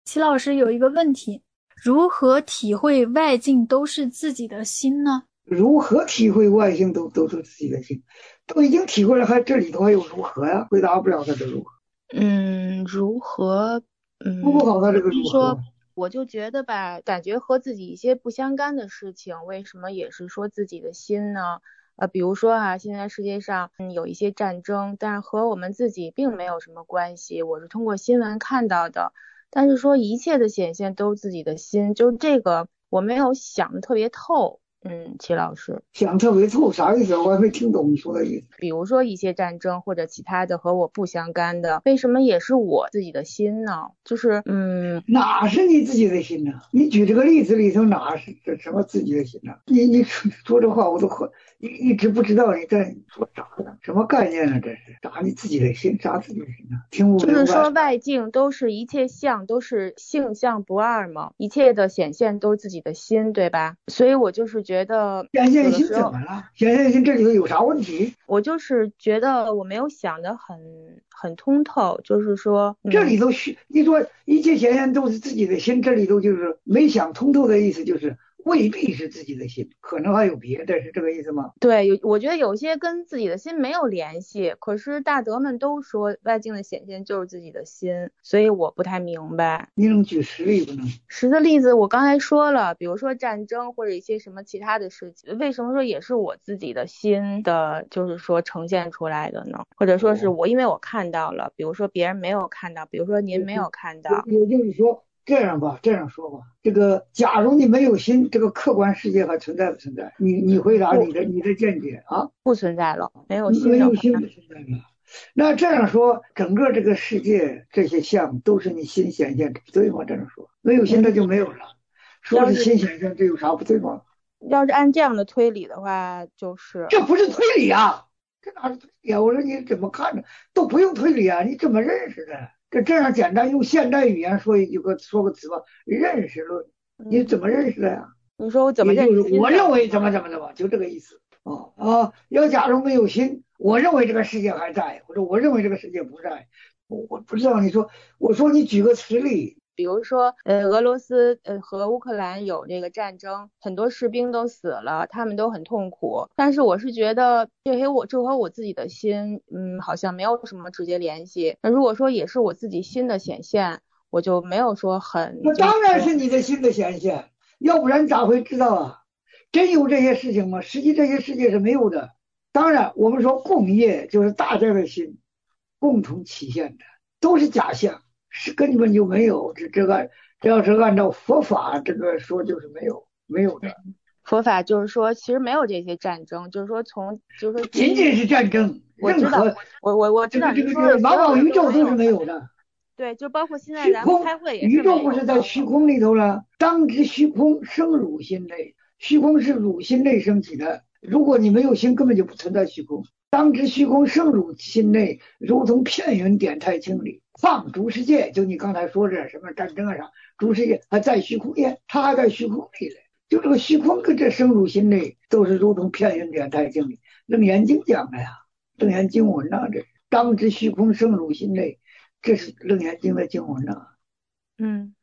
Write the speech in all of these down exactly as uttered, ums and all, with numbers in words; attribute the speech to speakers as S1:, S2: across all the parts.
S1: 齐老师有一个问题，如何体会外境都是自己的心呢？
S2: 如何体会外境都都是自己的心，都已经体会了，还这里头还有如何呀？回答不了他的如何，
S3: 嗯，如何？嗯，
S2: 说不好他这个如何。
S3: 是说，我就觉得吧，感觉和自己一些不相干的事情，为什么也是说自己的心呢？呃，比如说啊，现在世界上嗯有一些战争，但是和我们自己并没有什么关系，我是通过新闻看到的。但是说一切的显现都是自己的心，就这个我没有想的特别透。嗯，齐老师。
S2: 想特别透啥意思？我还没听懂你说的意思。
S3: 比如说一些战争或者其他的和我不相干的，为什么也是我自己的心呢？就是嗯，
S2: 哪是你自己的心呢？你举这个例子里头哪是这什么自己的心呢？你你说说这话我都很一一直不知道你在说啥呢？什么概念呢？这是啥？你自己的心？啥自己的心呢？听不
S3: 就是
S2: 明白。
S3: 说外境都是一切相都是性相不二嘛，一切的显现都是自己的心，对吧？所以我就是觉得
S2: 显现心
S3: 有的时候
S2: 怎么了？显现心这里头有啥问题？
S3: 我就是觉得我没有想得很很通透，就是说
S2: 这
S3: 嗯。
S2: 里头虚，你说一切显现都是自己的心，这里头就是没想通透的意思，就是未必是自己的心，可能还有别的，是这个意思吗？
S3: 对，有我觉得有些跟自己的心没有联系，可是大德们都说外境的显现就是自己的心，所以我不太明白。
S2: 你能举实例不能？
S3: 实的例子我刚才说了，比如说战争或者一些什么其他的事情，为什么说也是我自己的心的，就是说呈现出来的呢？或者说是
S2: 哦，
S3: 我因为我看到了，比如说别人没有看到，比如说您没有看到。
S2: 也也就是说，这样吧，这样说吧，这个假如你没有心，这个客观世界还存在不存在？你你回答
S3: 不
S2: 你的你的见解啊？
S3: 不存在了，没有心的话。
S2: 没有心不存在了。那这样说，整个这个世界这些相都是你心显现的，不对吗？这样说，没有心它就
S3: 嗯，
S2: 没有了。说是
S3: 要是
S2: 心显现，这有啥不对吗？
S3: 要是按这样的推理的话，就是
S2: 这不是推理啊，这哪是推理啊？我说你怎么看着都不用推理啊，你怎么认识的？这这样简单，用现代语言说一句个说个词吧，认识论，你
S3: 嗯。
S2: 怎么认识的呀？
S3: 你说我怎么
S2: 也就是
S3: 认心的？
S2: 我认为怎么怎么怎么，就这个意思。哦啊，要假如没有心，我认为这个世界还在，或者我认为这个世界不在，我我不知道。你说，我说你举个实例。
S3: 比如说，呃，俄罗斯呃和乌克兰有这个战争，很多士兵都死了，他们都很痛苦。但是我是觉得这和我这和我自己的心，嗯，好像没有什么直接联系。那如果说也是我自己心的显现，我就没有说很
S2: 那
S3: 就是
S2: 当然是你的心的显现，要不然咋会知道啊？真有这些事情吗？实际这些世界是没有的。当然，我们说共业就是大家的心共同体现的，都是假象，是根本就没有。这这个这要是按照佛法这个说，就是没有没有的。
S3: 佛法，就是说其实没有这些战争，就是说从就是说
S2: 不
S3: 第一，
S2: 仅仅是战争，
S3: 我知道，
S2: 任何
S3: 我我我知
S2: 这个
S3: 道
S2: 这个这个
S3: 您说的所
S2: 茫茫宇
S3: 有的都
S2: 宙都是
S3: 没有的，
S2: 没有的。
S3: 对，就包括现在咱们
S2: 虚空
S3: 开会也
S2: 宇
S3: 是没
S2: 宙不是在
S3: 有的。
S2: 虚空里头了？当知虚空生汝心内，虚空是汝心内升起的。如果你没有心，根本就不存在虚空。当知虚空生汝心内，如同片云点太清里。放诸世界，就你刚才说这什么战争啊啥，诸世界还在虚空里，它还在虚空里嘞。就这个虚空跟这生汝心内，都是如同片云点太清里。楞严经讲的呀，楞严经文呐、啊，这当知虚空生汝心内，这是楞严经的经文呐、啊。
S3: 嗯，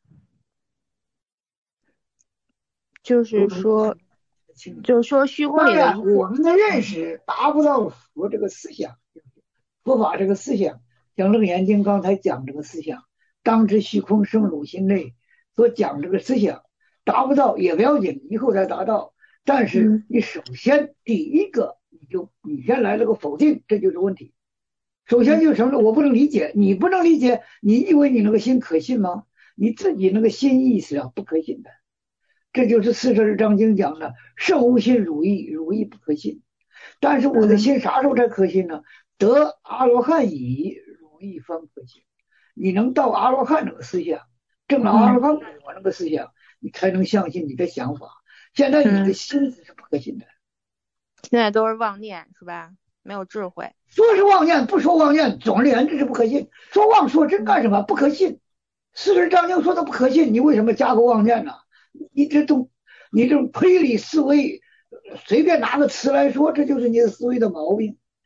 S3: 就是
S2: 都能看
S3: 说，
S2: 得清。
S3: 就是说虚空里的一
S2: 当然，我
S3: 切。
S2: 们的认
S3: 嗯
S2: 识达不到佛这个思想，佛法这个思想，像《楞严经》刚才讲这个思想，当知虚空生汝心内所讲这个思想，达不到也不要紧，以后再达到。但是
S3: 嗯
S2: 你首先第一个，你就你先来了个否定，这就是问题。首先
S3: 嗯
S2: 就是什么呢？我不能理解，你不能理解，你以为你那个心可信吗？你自己那个心意识啊，不可信的。这就是四十二章经讲的圣无心汝意，汝意不可信。但是我的
S3: 嗯
S2: 心啥时候才可信呢？得阿罗汉已，汝意方可信。你能到阿罗汉那个思想，证了阿罗
S3: 嗯
S2: 汉果那个思想，你才能相信你的想法。现在你的
S3: 嗯，
S2: 心思是不可信的，
S3: 现在都是妄念是吧？没有智慧。
S2: 说是妄念，不说妄念，总而言之是不可信。说妄说真干什么？不可信。四十章经说的不可信，你为什么加个妄念呢？你这种你这种推理思维，随便拿个词来说，这就是你的思维的毛病。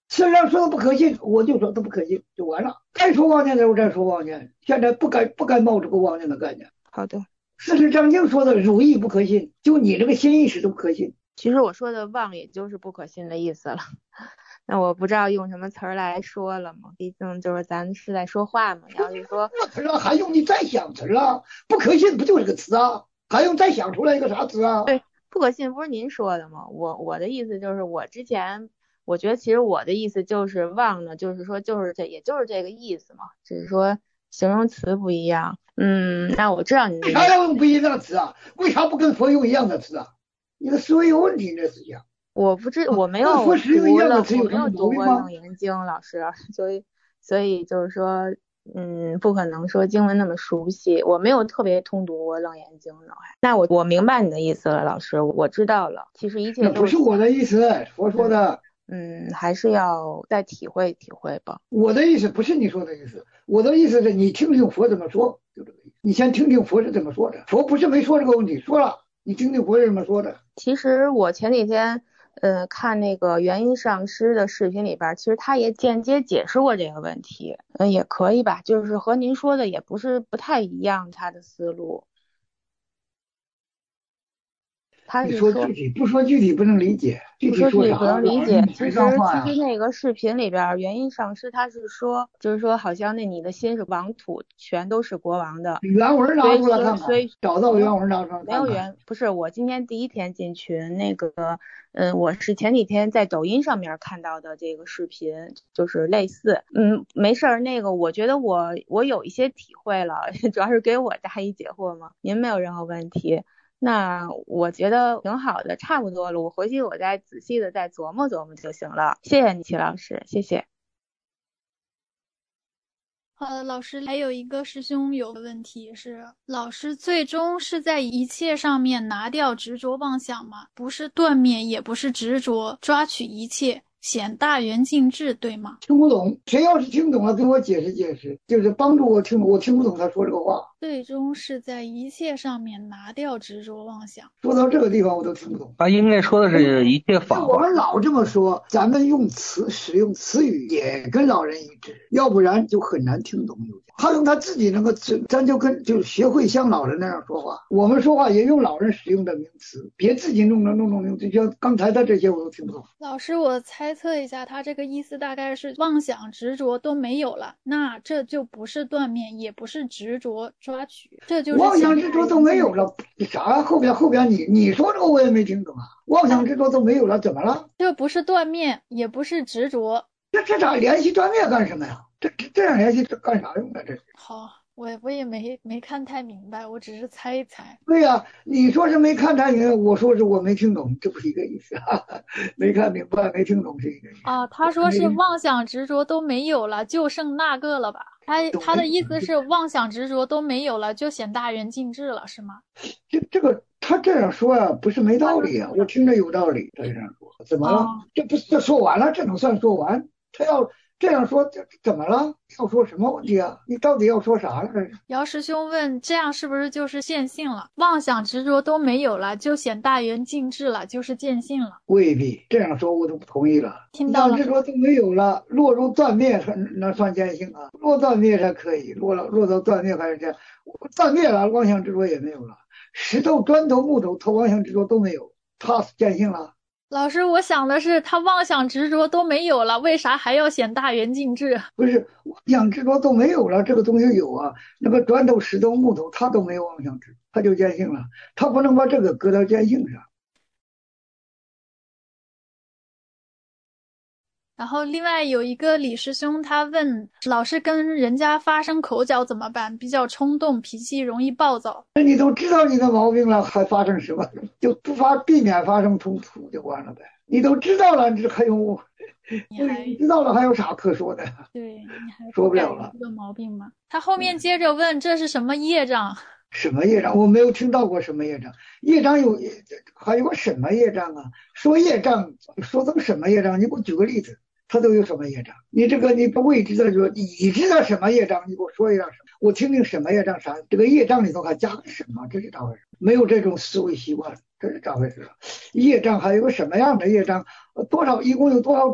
S2: 虽然说的不可信，我就说它不可信就完了。该说妄念的时候再说妄念，现在不该不该冒这个妄念的概念。
S3: 好的。
S2: 事实上经说的汝意不可信，就你这个心意识都不可信。
S3: 其实我说的妄也就是不可信的意思了。那我不知道用什么词儿来说了嘛，毕竟就是咱是在说话嘛。要是说
S2: 词啊，还用你再想词啊？不可信不就是个词啊？还用再想出来一个啥词啊？
S3: 对，不可信不是您说的吗？我我的意思就是，我之前我觉得其实我的意思就是妄呢，就是说就是这也就是这个意思嘛，只是说形容词不一样。嗯，那我知道你的意思。
S2: 为啥要用不一样的词啊？为啥不跟佛用一样的词啊？你的思维有问题，你这思想。
S3: 我不知我没有
S2: 佛使用一样的词
S3: 我
S2: 有什么
S3: 没有读过
S2: 毛病吗？
S3: 楞严经，老师，所以所以就是说，嗯，不可能说经文那么熟悉，我没有特别通读过楞严经呢。那我我明白你的意思了，老师，我知道了。其实一切都
S2: 那不是我的意思，佛说的。
S3: 嗯，还是要再体会体会吧。
S2: 我的意思不是你说的意思，我的意思是你听听佛怎么说，就这个意思。你先听听佛是怎么说的，佛不是没说这个问题，说了，你听听佛是怎么说的。
S3: 其实我前几天呃看那个元音上师的视频里边，其实他也间接解释过这个问题，嗯，也可以吧，就是和您说的也不是不太一样，他的思路。他
S2: 你
S3: 是说
S2: 说具体不说具体不能理解，具
S3: 不说具体
S2: 体说啥？
S3: 不能理解。其实
S2: 上话呀
S3: 其实那个视频里边，元音上师他是说，就是说好像那你的心是王土，全都是国王的。
S2: 原文拿出来看看，
S3: 所以
S2: 找到原文拿出来看看。
S3: 没有原不是我今天第一天进群，那个嗯，我是前几天在抖音上面看到的这个视频，就是类似，嗯，没事儿，那个我觉得我我有一些体会了，主要是给我答疑解惑嘛，您没有任何问题。那我觉得挺好的，差不多了，我回去我再仔细的再琢磨琢磨就行了。谢谢你，齐老师，谢谢。
S1: 好的，老师，还有一个师兄有个问题是，老师最终是在一切上面拿掉执着妄想吗？不是断灭，也不是执着，抓取一切，显大圆净智，对吗？
S2: 听不懂，谁要是听懂了，跟我解释解释，就是帮助我听懂。我听不懂他说这个话。
S1: 最终是在一切上面拿掉执着妄想。
S2: 说到这个地方，我都听不懂。
S4: 他应该说的是一切法。
S2: 我们老这么说，咱们用词使用词语也跟老人一致，要不然就很难听懂。他用他自己那个词，咱就跟就学会像老人那样说话。我们说话也用老人使用的名词，别自己弄弄弄弄弄，就像刚才的这些我都听不懂。
S1: 老师，我猜测一下，他这个意思大概是妄想执着都没有了，那这就不是断灭，也不是执着抓取，这就是
S2: 妄想执着都没有了，啥后边后边你你说这个我也没听懂啊。妄想执着都没有了，怎么了？
S1: 这不是断灭，也不是执着。
S2: 这这咋联系断灭干什么呀？这这这样联系这干啥用的？这是
S1: 好，我我也没没看太明白，我只是猜一猜。
S2: 对呀、啊，你说是没看太明白，我说是我没听懂，这不是一个意思。哈哈，没看明白，没听懂是一个意思。
S1: 啊，他说是妄想执着都没有了，就剩那个了吧？他他的意思是妄想执着都没有了，就显大圆净智了，是吗？
S2: 这这个他这样说啊，不是没道理啊，我听着有道理。他这样说，怎么了？哦、这不是这说完了，这能算说完？他要这样说，这怎么了？要说什么问题啊？你到底要说啥了？这是
S1: 姚师兄问，这样是不是就是见性了？妄想执着都没有了，就显大圆净智了，就是见性了？
S2: 未必这样说，我都不同意了。
S1: 听到了，
S2: 执着都没有了，落入断灭，那算见性啊？落断灭才可以，落了落到断灭还是这样？断灭了，妄想执着也没有了，石头、砖头、木头，他妄想执着都没有，他见性了。
S1: 老师，我想的是他妄想执着都没有了，为啥还要显大圆净智？
S2: 不是妄想执着都没有了，这个东西有啊，那个砖头、石头、木头，他都没有妄想执，他就见性了，他不能把这个搁到见性上。
S1: 然后另外有一个李师兄，他问老师跟人家发生口角怎么办？比较冲动，脾气容易暴躁。
S2: 那你都知道你的毛病了，还发生什么？就不发避免发生冲突就完了呗。你都知道了，这还有
S1: 你还
S2: 你知道了还有啥可说的？
S1: 对，你还
S2: 说不了了
S1: 这个毛病吗？他后面接着问，这是什么业障？
S2: 什么业障？我没有听到过什么业障。业障有还有个什么业障啊？说业障说成什么业障？你给我举个例子。他都有什么业障？你这个你不未知的说已知的什么业障？你给我说一下什么？我听听什么业障啥？这个业障里头还加个什么？这是咋回事？没有这种思维习惯，这是咋回事？业障还有个什么样的业障？多少一共有多少种啊？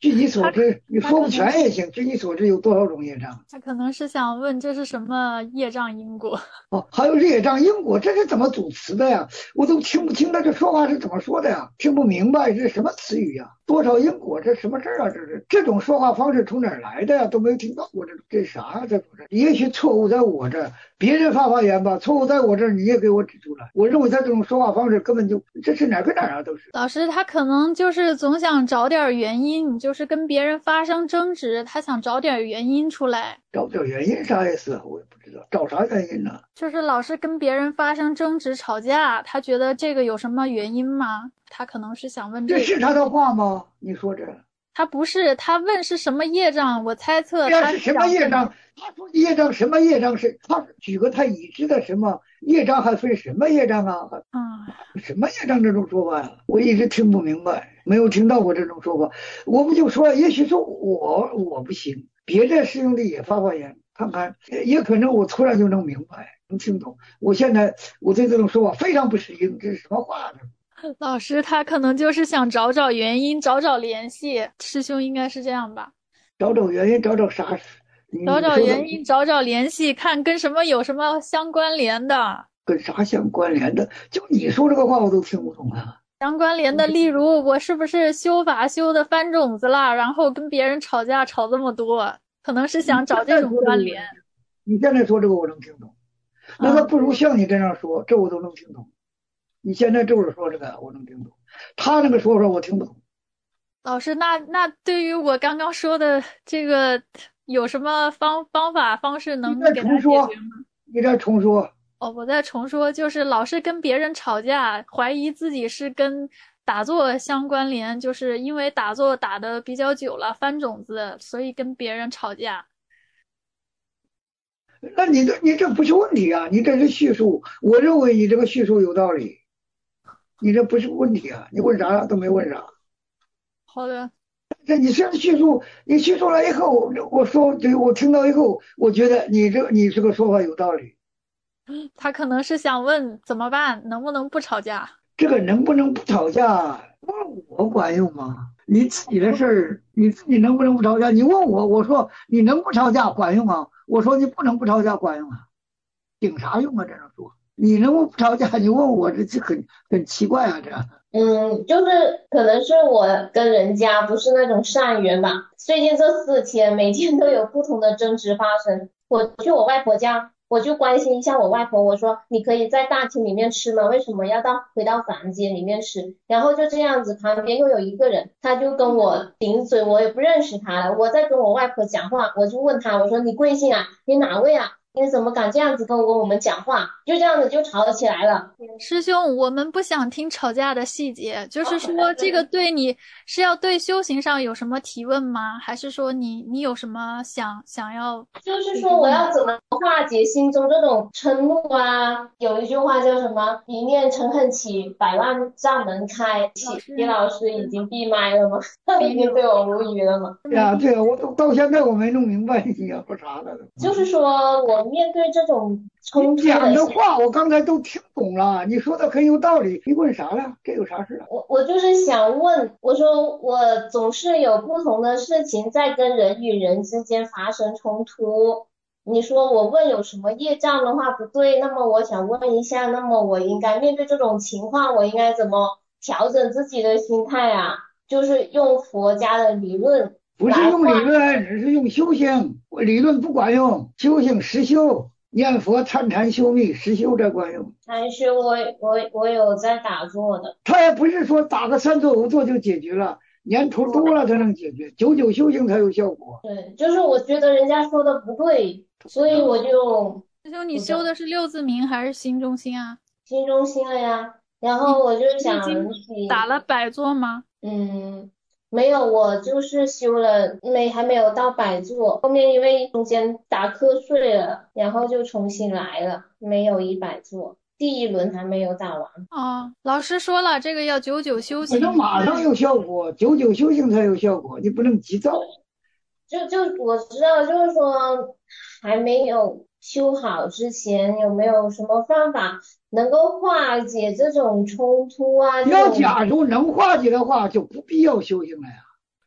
S2: 据你所知，你说不全也行。据你所知，有多少种业障？
S1: 他可能是想问这是什么业障因果。
S2: 哦，还有业障因果，这是怎么组词的呀？我都听不清他这说话是怎么说的呀？听不明白这是什么词语呀？多少因果，这什么事儿啊？这是这种说话方式从哪儿来的呀？都没有听到过，这这啥呀？这不是？也许错误在我这儿，别人发发言吧，错误在我这儿，你也给我指出来。我认为他这种说话方式根本就这是哪儿跟哪儿啊？都是。
S1: 老师他可能就是总想找点原因，就是跟别人发生争执，他想找点原因出来。
S2: 找点原因啥意思？我也不知道，找啥原因呢？
S1: 就是老是跟别人发生争执吵架，他觉得这个有什么原因吗？他可能是想问这
S2: 这
S1: 个。
S2: 是他的话吗？你说这？
S1: 他不是，他问是什么业障，我猜测他
S2: 是什么业障？他说业障什么业障是？他举个他已知的什么业障，还分什么业障啊？
S1: 嗯，
S2: 什么业障这种说法呀？我一直听不明白，没有听到过这种说法。我不就说，也许说我我不行，别的师兄弟也发发言，看看，也可能我突然就能明白，能听懂。我现在我对这种说法非常不适应，这是什么话呢？
S1: 老师他可能就是想找找原因，找找联系。师兄应该是这样吧？
S2: 找找原因，找找啥？
S1: 找找原因，找找联系，看跟什么有什么相关联的。
S2: 跟啥相关联的？就你说这个话我都听不懂啊。
S1: 相关联的，例如我是不是修法修的翻种子了，然后跟别人吵架吵这么多，可能是想找这种关联。
S2: 你现在说这个我能听懂，那他不如像你这样说，这我都能听懂。你现在就是说这个我能听懂，他那个说法我听不懂。
S1: 老师，那那对于我刚刚说的这个，有什么方方法方式能给他解决吗？
S2: 你再重说。
S1: 哦，我再重说，就是老是跟别人吵架，怀疑自己是跟打坐相关联，就是因为打坐打的比较久了，翻种子，所以跟别人吵架。
S2: 那你这你这不是问题啊，你这是叙述，我认为你这个叙述有道理，你这不是问题啊，你问啥都没问啥。
S1: 好的。
S2: 这你这叙述，你叙述了以后，我说对，我听到以后，我觉得你这你这个说法有道理。
S1: 他可能是想问怎么办，能不能不吵架？
S2: 这个能不能不吵架，问我管用吗？你自己的事儿，你自己能不能不吵架？你问我，我说你能不吵架管用吗？我说你不能不吵架管用啊，顶啥用啊？这样说，你能不吵架？你问我，这这很很奇怪啊，这。
S5: 嗯，就是可能是我跟人家不是那种善缘吧。最近这四天，每天都有不同的争执发生。我去我外婆家，我就关心一下我外婆，我说你可以在大厅里面吃吗？为什么要到回到房间里面吃？然后就这样子，旁边又有一个人，他就跟我顶嘴，我也不认识他了。我在跟我外婆讲话，我就问他，我说你贵姓啊？你哪位啊？你怎么敢这样子跟我们讲话？就这样子就吵起来了。
S1: 师兄，我们不想听吵架的细节，就是说这个对你是要对修行上有什么提问吗？还是说你你有什么想想要？
S5: 就是说我要怎么化解心中这种嗔怒啊？有一句话叫什么？一念嗔恨起，百万障门开。李老师已经闭麦了吗？已经对我无语了吗？
S2: 对呀，对呀，我都到现在我没弄明白你要说啥了。
S5: 就是说我面对这种冲突
S2: 讲的话，我刚才都听懂了，你说的很有道理。你问啥了？这有啥事啊？
S5: 我我就是想问，我说我总是有不同的事情在跟人与人之间发生冲突。你说我问有什么业障的话不对，那么我想问一下，那么我应该面对这种情况，我应该怎么调整自己的心态啊？就是用佛家的理论，
S2: 不是用理论，只是用修行。理论不管用，修行实修，念佛参禅修密，实修才管用。
S5: 禅修我我我有在打坐的，
S2: 他也不是说打个三坐五坐就解决了，年头多了才能解决，久久修行才有效果。
S5: 对，就是我觉得人家说的不对，所以我就。
S1: 师兄，你修的是六字明还是心中心啊？
S5: 心中心了呀，然后我就想
S1: 打了百坐吗？
S5: 嗯，没有，我就是修了没还没有到百坐，后面因为中间打瞌睡了，然后就重新来了，没有一百坐，第一轮还没有打完。
S1: 哦，老师说了，这个要久久修行，
S2: 不能马上有效果，久久修行才有效果，你不能急躁。
S5: 就就我知道，就是说还没有修好之前，有没有什么方法能够化解这种冲突啊？
S2: 要假如能化解的话，就不必要修行了呀。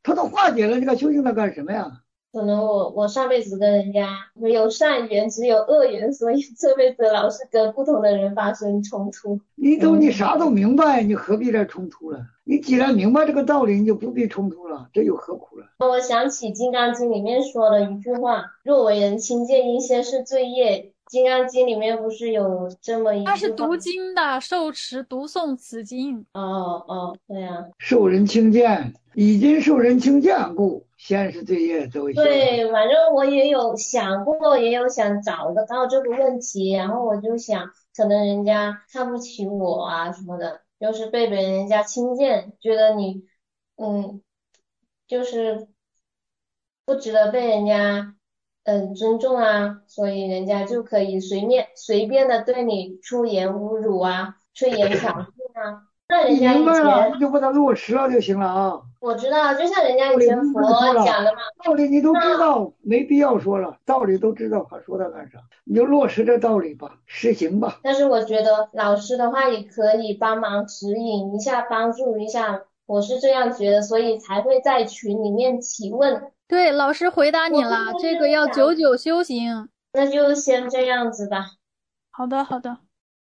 S2: 他都化解了，你还修行它干什么呀？
S5: 可能我我上辈子跟人家没有善缘，只有恶缘，所以这辈子老是跟不同的人发生冲突。
S2: 你都你啥都明白，你何必再冲突了？你既然明白这个道理，你就不必冲突了，这又何苦了？
S5: 我想起《金刚经》里面说的一句话：若为人轻贱，应先是罪业。《金刚经》里面不是有这么一句话？
S1: 他是读经的，受持读诵此经。
S5: 哦哦，对啊。
S2: 受人轻贱，已经受人轻贱故，先是罪业则为消。
S5: 对，反正我也有想过，也有想找得到这个问题，然后我就想，可能人家看不起我啊什么的，就是被别人家轻贱，觉得你，嗯，就是不值得被人家嗯尊重啊，所以人家就可以随便随便的对你出言侮辱啊，出言挑衅啊。那人家以
S2: 你明白了，
S5: 前
S2: 你就把它落实了就行了啊。
S5: 我知道，就像人家以前佛讲的嘛，
S2: 道理你都知道，没必要说了，道理都知道，还说它干啥？你就落实这道理吧，实行吧。
S5: 但是我觉得老师的话也可以帮忙指引一下，帮助一下，我是这样觉得，所以才会在群里面提问。
S1: 对，老师回答你了，这个要久久修行。
S5: 那就先这样子吧。
S1: 好的，好的。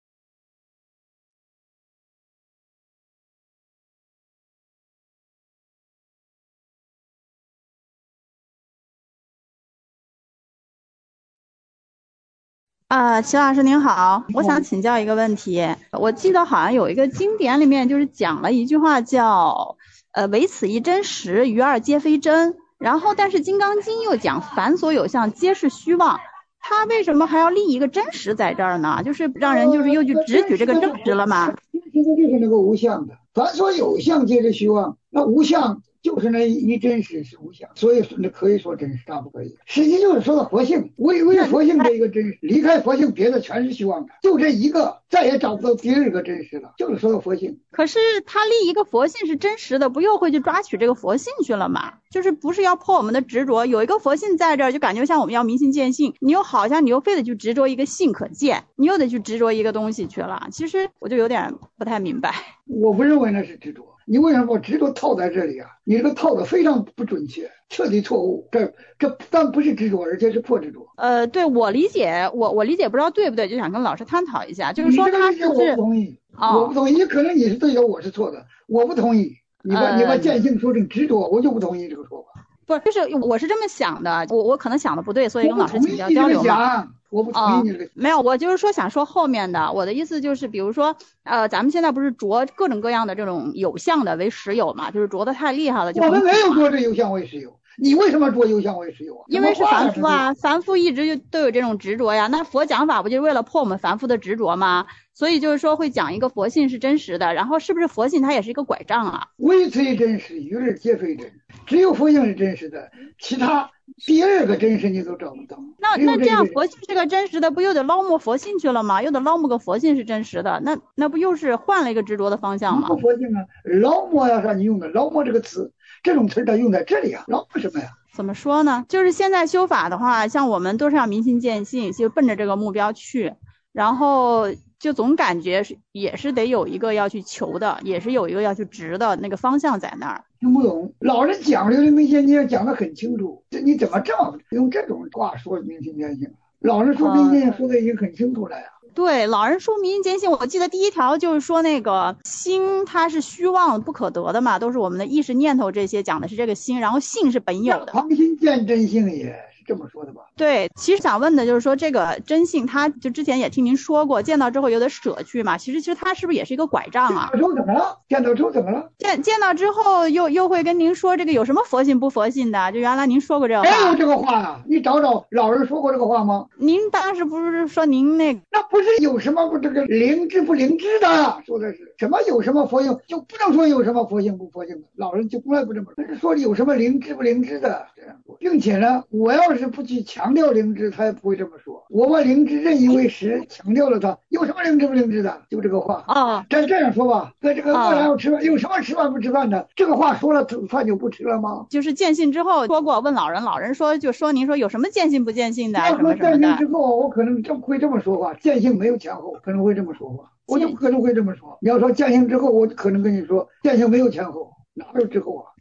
S6: 啊，齐老师您好，我想请教一个问题。我记得好像有一个经典里面就是讲了一句话叫，呃，唯此一真实，余二皆非真。然后，但是《金刚经》又讲凡所有相，皆是虚妄。他为什么还要立一个真实在这儿呢？就是让人就是又去直举这个正实了吗？
S2: 其实就是那个无相的，凡所有相，皆是虚妄。那无相就是那一真实是无相，所以那可以说真实，那不可以。实际就是说的佛性，唯唯佛性这一个真实，离开佛性，别的全是虚妄的，就这一个，再也找不到第二个真实了，就是说的佛性。
S6: 可是他立一个佛性是真实的，不又会去抓取这个佛性去了吗？就是不是要破我们的执着？有一个佛性在这儿，就感觉像我们要明心见性，你又好像你又非得去执着一个性可见，你又得去执着一个东西去了。其实我就有点不太明白。
S2: 我不认为那是执着。你为什么把执着套在这里啊？你这个套的非常不准确，彻底错误。这这不但不是执着，而且是破执着。
S6: 呃，对，我理解，我我理解不知道对不对，就想跟老师探讨一下，就是说他是不是？
S2: 我不同意，
S6: 哦、
S2: 我不同意。可能你是对的，我是错的，我不同意。你把、呃、你把见性说成执着，我就不同意这个说法。
S6: 不，就是我是这么想的，我我可能想的不对，所以跟老师请教交流嘛。
S2: 我不同意你这个、
S6: 哦、没有，我就是说想说后面的，我的意思就是，比如说，呃，咱们现在不是着各种各样的这种有相的为实有嘛，就是着的太厉害了就。
S2: 我们没有着这有相为实有，你为什么着有相为实有啊？
S6: 因为是凡夫啊，凡夫一直就都有这种执着呀。那佛讲法不就是为了破我们凡夫的执着吗？所以就是说会讲一个佛性是真实的，然后是不是佛性它也是一个拐杖啊？
S2: 唯此一真实，余二皆非真，只有佛性是真实的，其他第二个真实你都找不到。
S6: 那那这样佛性是个真实的，不又得捞摸佛性去了吗？又得捞摸个佛性是真实的，那那不又是换了一个执着的方向吗？
S2: 佛性啊，捞摸呀，让你用的捞摸这个词，这种词它用在这里啊，捞摸什么呀？
S6: 怎么说呢？就是现在修法的话，像我们都是要明心见性，就奔着这个目标去，然后就总感觉是也是得有一个要去求的，也是有一个要去执的那个方向在那儿。
S2: 听不懂，老人讲究的明心见性讲得很清楚，这你怎么这么用这种话说明心见性？老人说明心见性说的已经很清楚了呀。
S6: 嗯、对，老人说明心见性，我记得第一条就是说那个心它是虚妄不可得的嘛，都是我们的意识念头这些讲的是这个心，然后性是本有的。
S2: 旁心见真性也是这么说的吧？
S6: 对，其实想问的就是说这个真性，它就之前也听您说过，见到之后有点舍去嘛，其实其实它是不是也是一个拐杖啊？
S2: 见到之后怎么了？见到之后怎么了？
S6: 见见到之后又又会跟您说这个有什么佛性不佛性的？就原来您说过这个话。
S2: 没有这个话啊！你找找老人说过这个话吗？
S6: 您当时不是说您那个？
S2: 那不是有什么不这个灵智不灵智的，说的是什么有什么佛性，就不能说有什么佛性不佛性的。老人就从来不这么说，说有什么灵智不灵智的这样说，并且呢，我要是不去强调灵智，他也不会这么说。我把灵智任意为实，强调了它，有什么灵智不灵智的？就这个话
S6: 啊。
S2: 咱这样说吧，那这个饿了要吃饭，有什么吃饭不吃饭的？这个话说了，饭就不吃了吗？
S6: 就是见性之后说过，问老人，老人说就说您说有什么见性不见性的什么什么的。
S2: 见性之后，我可能这么会这么说话，见性没有前后，可能会这么说话，我就可能会这么说。你要说见性之后，我可能跟你说见性没有前后。哪有之后啊？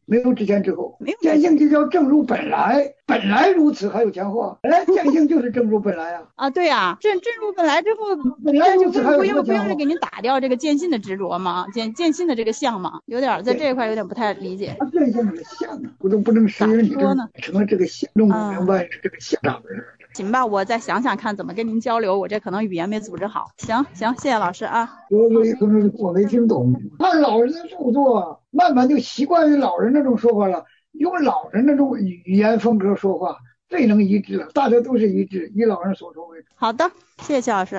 S2: 没有之前之后
S6: 没有。
S2: 见性就叫正如本来，本来如此还有前后，本来见性就是正如本来啊。
S6: 啊，对呀、啊，正正如本来之后，
S2: 本来如此还有
S6: 不
S2: 什么前后？
S6: 用不用给您打掉这个见性的执着吗？见见性的这个相嘛，有点在这一块有点不太理解。
S2: 见性的相啊，我都不能适应你这成了这个相，弄不明白是这个相长的事。
S6: 行吧，我再想想看怎么跟您交流，我这可能语言没组织好。行行，谢谢老师啊。
S2: 我我可能我没听懂，看老人的著作，慢慢就习惯于老人那种说法了，用老人那种语言风格说话，最能一致了，大家都是一致，以老人所说为主。
S6: 好的，谢谢齐老师。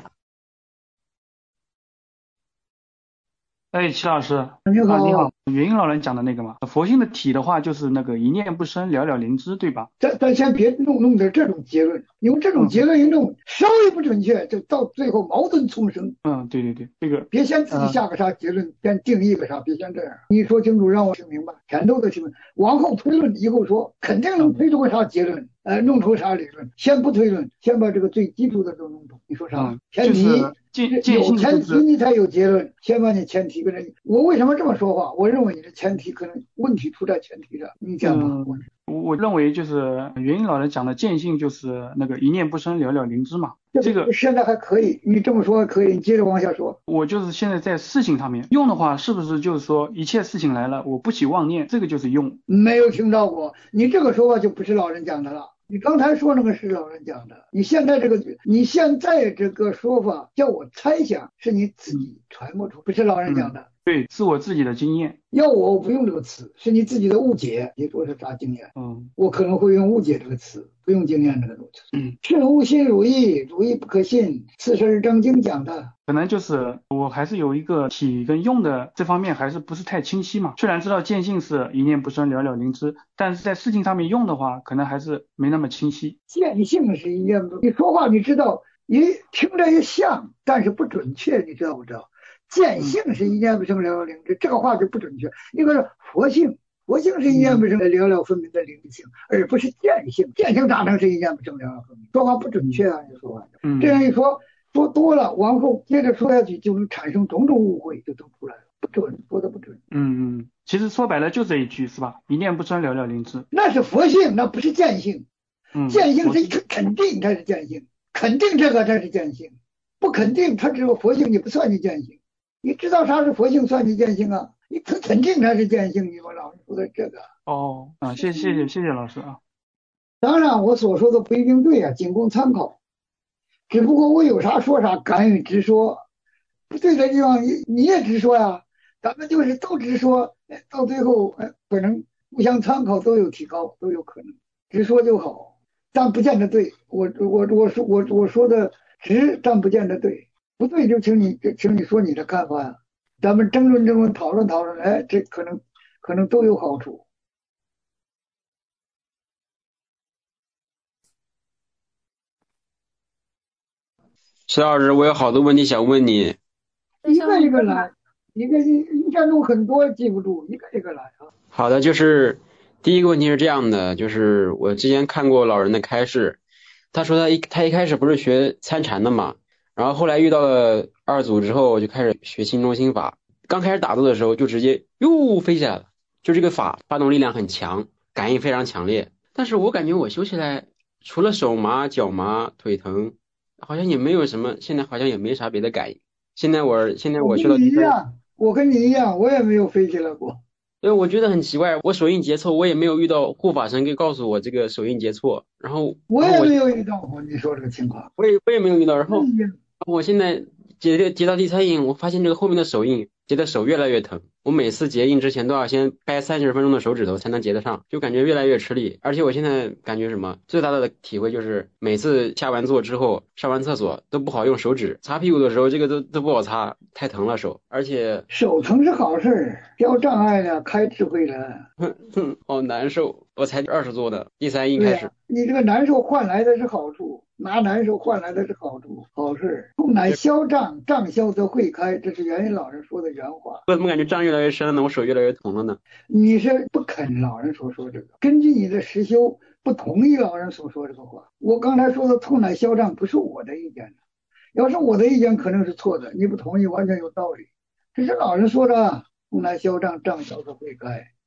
S7: 哎，齐老师，
S2: 你好，
S7: 啊、你好，元英老人讲的那个嘛，佛性的体的话就是那个一念不生，了了灵芝，对吧？
S2: 咱咱先别弄弄点这种结论，用这种结论一弄，稍微不准确，就到最后矛盾丛生。
S7: 嗯，对对对，这个
S2: 别先自己下个啥结论，先定义个啥，别先这样。你说清楚，让我听明白，前头的听明白，往后推论，以后说肯定能推出个啥结论，呃，弄出啥理论。先不推论，先把这个最基础的都弄懂。你说啥？
S7: 嗯、
S2: 前提。
S7: 见见
S2: 有前提你才有结论，先把你前提跟人。我为什么这么说话？我认为你的前提可能问题出在前提上，你讲吧。
S7: 嗯、我我认为就是元英老人讲的见性就是那个一念不生，了了灵芝嘛。这个
S2: 现在还可以，你这么说还可以，你接着往下说。
S7: 我就是现在在事情上面用的话，是不是就是说一切事情来了，我不起妄念，这个就是用？
S2: 没有听到过，你这个说法就不是老人讲的了。你刚才说那个是老人讲的，你现在这个你现在这个说法叫我猜想，是你自己揣摩出，不是老人讲的。
S7: 嗯、对，是我自己的经验。
S2: 要我我不用这个词，是你自己的误解。你说是啥经验？
S7: 嗯，
S2: 我可能会用误解这个词，不用经验这个词。
S7: 嗯，
S2: 是无心如意，如意不可信，此事正经讲的。
S7: 可能就是我还是有一个体跟用的这方面还是不是太清晰嘛。虽然知道见性是一念不生，了了灵芝，但是在事情上面用的话，可能还是没那么清晰。
S2: 见性是一念不，你说话你知道，你听着也像，但是不准确，你知道不知道？见性是一念不生，了了灵芝，这个话就不准确。一个是佛性，佛性是一念不生，了了分明的灵性，而不是见性。见性咋能是一念不生，了了分明？说话不准确啊！你说话，
S7: 嗯，
S2: 这样一说。说多了，往后接着说下去，就能产生种种误会，就都出来了，不准，说的不准。
S7: 嗯嗯，其实说白了就这一句是吧？一念不生，了了灵芝。
S2: 那是佛性，那不是见性。
S7: 嗯，
S2: 见性是一个肯定才是见性，肯定这个才是见性，不肯定它只有佛性，你不算你见性。你知道啥是佛性，算你见性啊？你肯肯定才是见性。你说老师说的这个。
S7: 哦，啊，谢谢谢谢谢谢老师啊。
S2: 当然，我所说的不一定对啊，仅供参考。只不过我有啥说啥，敢于直说，不对的地方你你也直说呀。咱们就是都直说，到最后哎，可能互相参考都有提高，都有可能。直说就好，但不见得对。我我我说我我说的直，但不见得对，不对就请你请你说你的看法呀。咱们争论争论，讨论讨论，哎，这可能可能都有好处。
S8: 徐老师，我有好多问题想问你，
S2: 一个一个来，一个一一下弄很多记不住，一个一个来啊。
S8: 好的，就是第一个问题是这样的，就是我之前看过老人的开示，他说他一他一开始不是学参禅的嘛，然后后来遇到了二祖之后，就开始学心中心法，刚开始打坐的时候就直接哟飞起来了，就这个法发动力量很强，感应非常强烈，但是我感觉我修起来除了手麻、脚麻、腿疼。好像也没有什么，现在好像也没啥别的感应。现在我现在我学到
S2: 第三，我跟你一样，我也没有飞起来过。
S8: 因为我觉得很奇怪，我手印结错，我也没有遇到护法神给告诉我这个手印结错，然后
S2: 我也没有遇到过你说这个情况，
S8: 我也我也没有遇到。然后我现在结结到第三印，我发现这个后面的手印结的手越来越疼。我每次结印之前都要先掰三十分钟的手指头才能结得上，就感觉越来越吃力。而且我现在感觉什么最大的体会就是每次下完座之后上完厕所都不好用手指擦屁股的时候，这个都都不好擦，太疼了手。而且
S2: 手疼是好事，消障碍了，开智慧了。
S8: 哼哼，好难受。我才二十座的第三印开始、啊、
S2: 你这个难受换来的是好处，拿难受换来的是好处，好事。痛乃消障，障消则慧开，这是元云老人说的原话。
S8: 我怎么感觉障越来越深了呢？我手越来越疼了呢？
S2: 你是不肯老人所说这个，根据你的实修不同意老人所说这个话。我刚才说的痛乃消障不是我的意见，要是我的意见可能是错的，你不同意完全有道理。这是老人说的，痛乃消障，障消则慧开。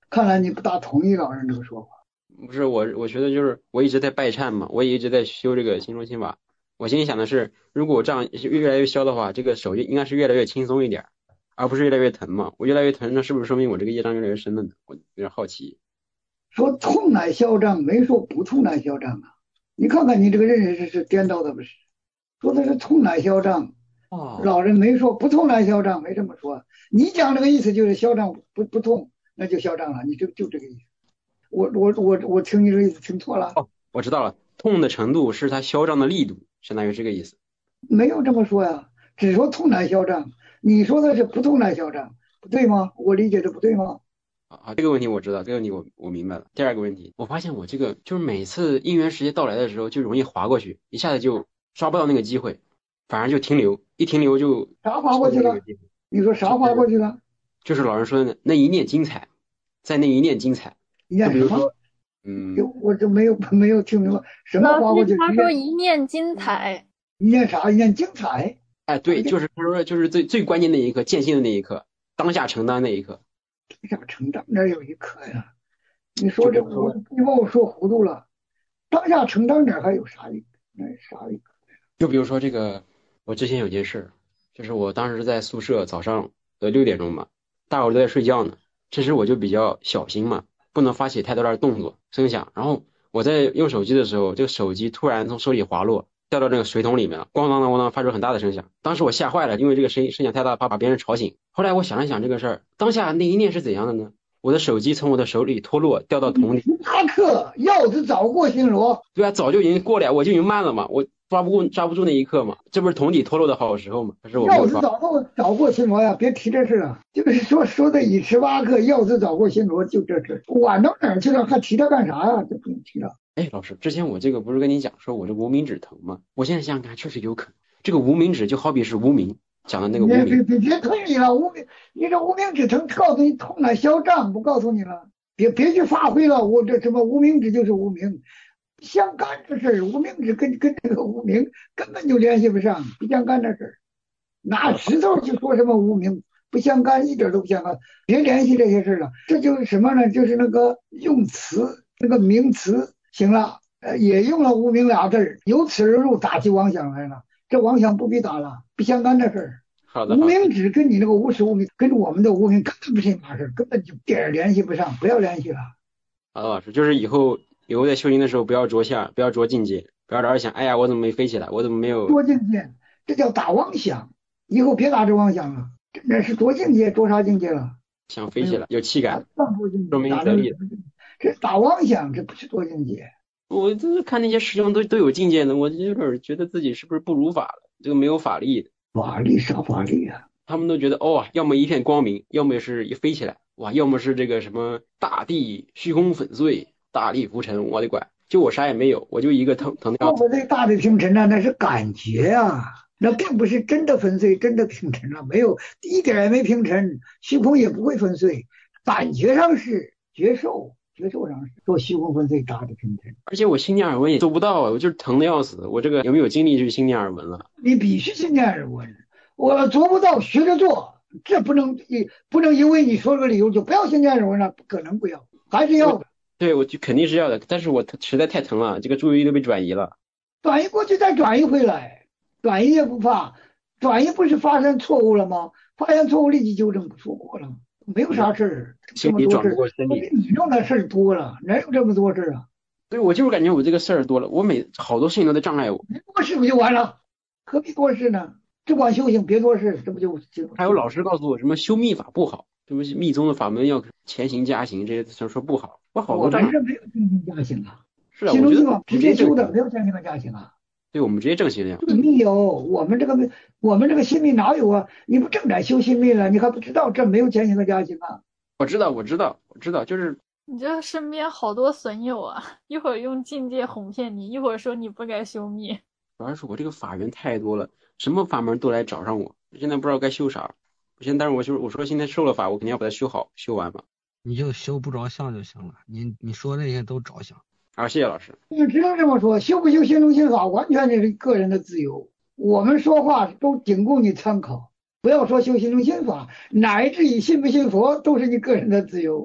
S2: 看来你不大同意老人这个说法。
S8: 不是我，我觉得就是我一直在拜忏嘛，我也一直在修这个心中心法。我心里想的是，如果我这样越来越消的话，这个手应该是越来越轻松一点，而不是越来越疼嘛。我越来越疼，那是不是说明我这个业障越来越深了呢？我有点好奇。
S2: 说痛乃消障，没说不痛乃消障啊。你看看你这个认识是颠倒的不是？说的是痛乃消障，
S8: 哦，
S2: 老人没说不痛乃消障，没这么说。你讲这个意思就是消障不不痛，那就消障了，你就就这个意思。我我我我听你这个意思听错了。
S8: 哦，我知道了，痛的程度是它消胀的力度，相当于这个意思。
S2: 没有这么说呀，只说痛乃消胀。你说的是不痛乃消胀，不对吗？我理解的不对吗？
S8: 啊，这个问题我知道，这个问题我我明白了。第二个问题，我发现我这个就是每次因缘时间到来的时候，就容易滑过去，一下子就抓不到那个机会，反而就停留，一停留就
S2: 啥滑过去了？你说啥滑过去了？
S8: 就是老人说的那一念精彩，在那一念精彩。
S2: 一念什么？嗯，我这没有没有听明白什么滑过去。
S1: 他说一念精彩，
S2: 一念啥？一念精彩？
S8: 哎，对，就是他说就是最最关键的一刻，见性的那一刻，当下承担那一刻。
S2: 当下承担哪有一刻呀？你说这我你把我说糊涂了。当下承担哪还有啥一那啥一刻？
S8: 就比如说这个，我之前有件事，就是我当时在宿舍早上的六点钟嘛，大伙都在睡觉呢，这时我就比较小心嘛，不能发起太多的动作声响。然后我在用手机的时候，这个手机突然从手里滑落，掉到那个水桶里面了，咣当当咣当发出很大的声响。当时我吓坏了，因为这个声音声响太大，怕把别人吵醒。后来我想了想这个事儿，当下那一念是怎样的呢？我的手机从我的手里脱落，掉到桶里。
S2: 阿克，鹞子早过新罗。
S8: 对啊，早就已经过了，我就已经慢了嘛，我抓不过抓不住那一刻嘛，这不是桶底脱落的好时候嘛？可是我没有
S2: 鹞子早过早过新罗呀，别提这事了。就是说说的以迟八克，鹞子早过新罗，就这事，晚到哪儿去了？还提它干啥呀？就不用提了。
S8: 哎，老师，之前我这个不是跟你讲说我这无名指疼吗？我现在想想看，确实有可能。这个无名指就好比是无名讲的那个无名。
S2: 别别别推你了，无名，你这无名指疼，告诉你痛乃消胀，不告诉你了。别别去发挥了，我这什么无名指就是无名，相干这事儿，无名指跟跟这个无名根本就联系不上，不相干这事儿。拿石头就说什么无名，不相干，一点都不相干，别联系这些事儿了。这就是什么呢？就是那个用词，那个名词。行了，呃，也用了无名俩字儿，由此而入，打起妄想来了。这妄想不必打了，不相干的事儿。
S8: 好的，
S2: 无名指跟你那个无始无明，跟我们的无名根本不是一码事，根本就点联系不上，不要联系了。
S8: 好的，老师，就是以后以后在修行的时候不要着相，不要着境界，不要老是想，哎呀，我怎么没飞起来，我怎么没有
S2: 着境界，这叫打妄想。以后别打这妄想了，那是着境界，着啥境界了？
S8: 想飞起来，有气感，
S2: 说
S8: 明得力。
S2: 这打妄想，这不是着境界。
S8: 我就是看那些师兄都都有境界的，我就有点觉得自己是不是不如法了？这个没有法力，
S2: 法力啥法力啊？
S8: 他们都觉得哦，要么一片光明，要么是一飞起来，哇，要么是这个什么大地虚空粉碎，大地浮沉，我的乖，就我啥也没有，我就一个疼疼的要死。
S2: 我这大地平沉啊，那是感觉啊，那并不是真的粉碎，真的平沉了，没有一点也没平沉，虚空也不会粉碎，感觉上是觉受。觉受上是做虚空粉碎大的平沉，
S8: 而且我心念耳闻也做不到啊，我就是疼的要死，我这个有没有精力去心念耳闻了？
S2: 你必须心念耳闻，我做不到学着做，这不能不能因为你说这个理由就不要心念耳闻了，不可能不要，还是要的。
S8: 对，我就肯定是要的，但是我实在太疼了，这个注意力都被转移了，
S2: 转移过去再转移回来，转移也不怕，转移不是发生错误了吗？发现错误立即纠正，不错过了。没有啥事儿，
S8: 心里转不过身体，
S2: 你弄的事儿多了，哪有这么多事儿啊？
S8: 对，我就是感觉我这个事儿多了，我每好多事情都在障碍我。
S2: 别多事不就完了？何必多事呢？只管修行，别多事，这不就？
S8: 还有老师告诉我什么修密法不好，什么密宗的法门要前行加行，这些说说不好。我好多障碍。
S2: 我们这没有前行加行啊，
S8: 是啊，我觉得
S2: 直接修的没有前行和加行啊。
S8: 对，我们直接正行了。
S2: 密有，我们这个我们这个心密哪有啊？你不正在修心密了，你还不知道这没有前行和加行啊？
S8: 我知道，我知道，我知道，就是
S1: 你这身边好多损友啊，一会儿用境界哄骗你，一会儿说你不该修密。
S8: 主要是我这个法缘太多了，什么法门都来找上我，现在不知道该修啥。我现在，但是我就我说现在受了法，我肯定要把它修好，修完嘛。
S9: 你就修不着相就行了，你你说那些都着相。
S8: 啊，谢谢老师。
S2: 你只能这么说，修不修心中心法，完全是个人的自由。我们说话都仅供你参考。不要说修心中心法，乃至于信不信佛，都是你个人的自由。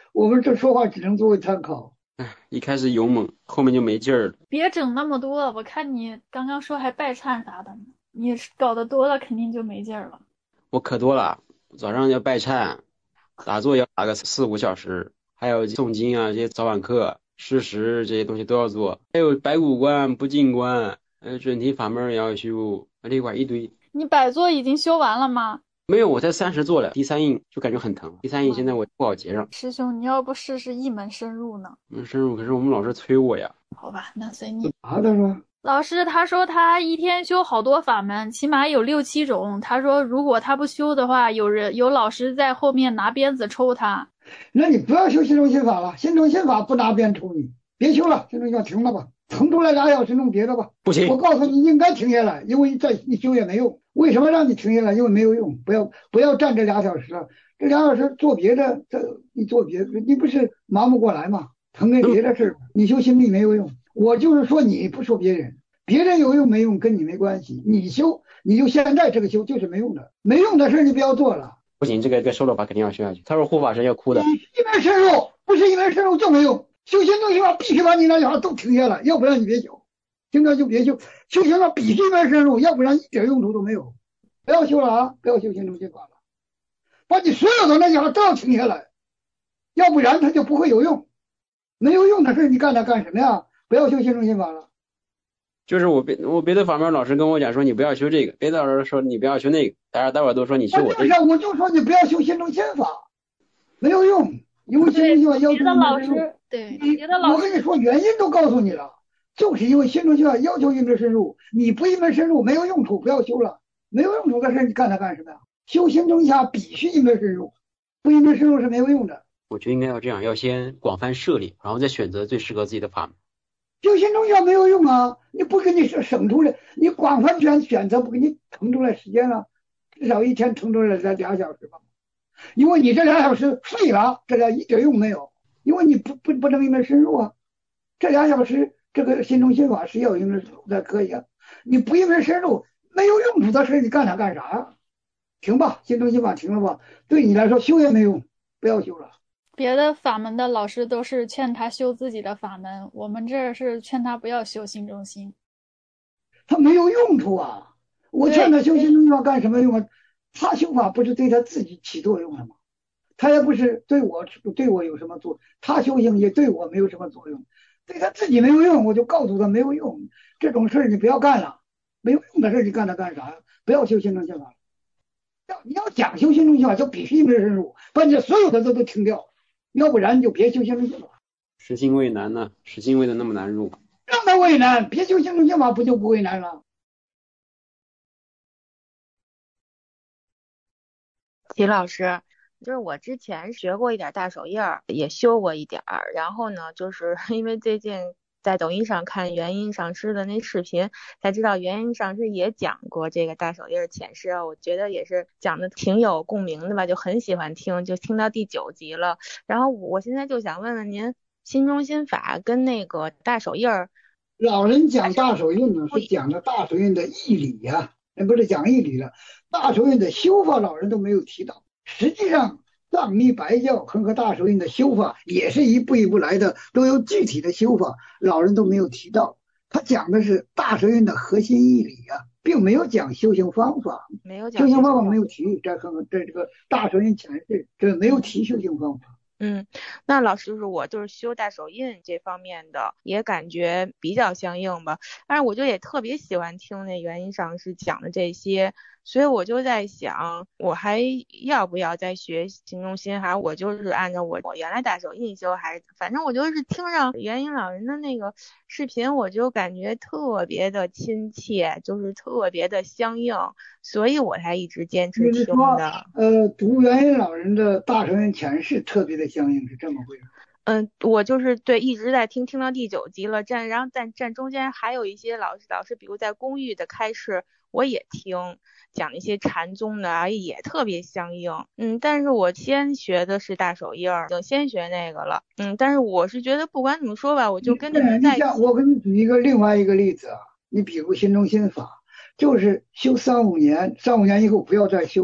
S2: 我们这说话只能作为参考。
S8: 哎，一开始勇猛，后面就没劲儿了。
S1: 别整那么多，我看你刚刚说还拜忏啥的呢，你搞得多了肯定就没劲儿了。
S8: 我可多了，早上要拜忏，打坐要打个四五小时，还有诵经啊，这些早晚课、施食这些东西都要做，还有白骨观、不净观，还有准提法门也要修，这块一堆。
S1: 你百座已经修完了吗？
S8: 没有，我才三十做了，第三印就感觉很疼，第三印现在我不好结上。
S1: 师兄，你要不试试一门深入呢？
S8: 一门深入，可是我们老师催我呀。
S1: 好吧，那随你。
S2: 啥的说？
S1: 老师他说他一天修好多法门，起码有六七种。他说如果他不修的话，有人有老师在后面拿鞭子抽他。
S2: 那你不要修心中心法了，心中心法不拿鞭抽你，别修了，心中心法停了吧，腾出来俩小时弄别的吧。
S8: 不行，
S2: 我告诉你应该停下来，因为再你修也没用。为什么让你停下来？因为没有用，不要不要站这俩小时了，这俩小时做别的，这你做别的，你不是忙不过来吗？腾给别的事，你修心力没有用。我就是说你，不说别人，别人有用没用跟你没关系，你修你就现在这个修就是没用的，没用的事你不要做了。
S8: 不行，这个这个收了法肯定要修下去。他说护法神要哭的。
S2: 一门深入，不是一门深入就没用。修行东西吧，必须把你那句话都停下来，要不然你别修。现在就别修，修行了必须一门深入，要不然一点用处都没有。不要修了啊，不要修行中心法了，把你所有的那句话都要停下来，要不然它就不会有用。没有用的事你干它干什么呀？不要修行中心法了。
S8: 就是我别我别的法门老师跟我讲说你不要修这个，别的老师说你不要修那个，大家待会儿都说你修我这个。
S2: 我就说你不要修心中心法，没有用，因为心中心法要求
S1: 别的老师对，别的老师
S2: 我跟你说原因都告诉你了，就是因为心中心法要求一门深入，你不一门深入没有用处，不要修了，没有用处的事你干它干什么呀？修心中心法必须一门深入，不一门深入是没有用的。
S8: 我觉得应该要这样，要先广泛涉猎，然后再选择最适合自己的法门。
S2: 修心中心法没有用啊，你不给你省出来，你广泛选选择不给你腾出来时间了，至少一天腾出来才俩小时吧，因为你这俩小时废了，这俩一点用没有，因为你不不不能一门深入啊，这俩小时这个心中心法是要一门深入才可以啊，你不一门深入没有用处的事你干它干啥呀？停吧，心中心法停了吧，对你来说修也没用，不要修了。
S1: 别的法门的老师都是劝他修自己的法门，我们这儿是劝他不要修心中心。
S2: 他没有用处啊！我劝他修心中心法干什么用啊？他修法不是对他自己起作用了吗？他也不是对我对我有什么作用，他修行也对我没有什么作用，对他自己没有用，我就告诉他没有用，这种事你不要干了，没有用的事你干它干啥呀？不要修心中心法。要你要讲修心中心法，就必须一门深入，把你所有的都都停掉。要不然你就别修行中心法。
S8: 实心为难呢，实心为的那么难入，
S2: 让他为难，别修行中心法不就不为难了？
S3: 齐老师，就是我之前学过一点大手印儿，也修过一点儿，然后呢，就是因为最近在抖音上看元音上师的那视频，才知道元音上师也讲过这个大手印浅释，我觉得也是讲的挺有共鸣的吧，就很喜欢听，就听到第九集了。然后我现在就想问问您，心中心法跟那个大手印儿，
S2: 老人讲大手印呢，是讲的大手印的义理呀、啊，那不是讲义理了。大手印的修法，老人都没有提到。实际上，藏密白教和大手印的修法也是一步一步来的，都有具体的修法，老人都没有提到。他讲的是大手印的核心义理啊，并没有讲修行方法，
S3: 没有讲
S2: 修行方法没有提，在和在这个大手印前世，这没有提修行方法。
S3: 嗯，那老师就是我就是修大手印这方面的也感觉比较相应吧，但是我就也特别喜欢听那元音上师讲的这些，所以我就在想我还要不要再学心中心，还是我就是按照我我原来大手印修，还是反正我就是听上元音老人的那个视频，我就感觉特别的亲切，就是特别的相应，所以我才一直坚持听的。
S2: 呃，读元音老人的大手印前世特别的相应，是这么回事。
S3: 嗯，我就是对一直在听，听到第九集了，站然后在站中间还有一些老师老师，比如在公寓的开示我也听，讲一些禅宗的啊，也特别相应。嗯，但是我先学的是大手印儿，就先学那个了。嗯，但是我是觉得不管怎么说吧，我就跟着您在一起。
S2: 我给你举一个另外一个例子啊，你比如心中心法，就是修三五年，三五年以后不要再修了。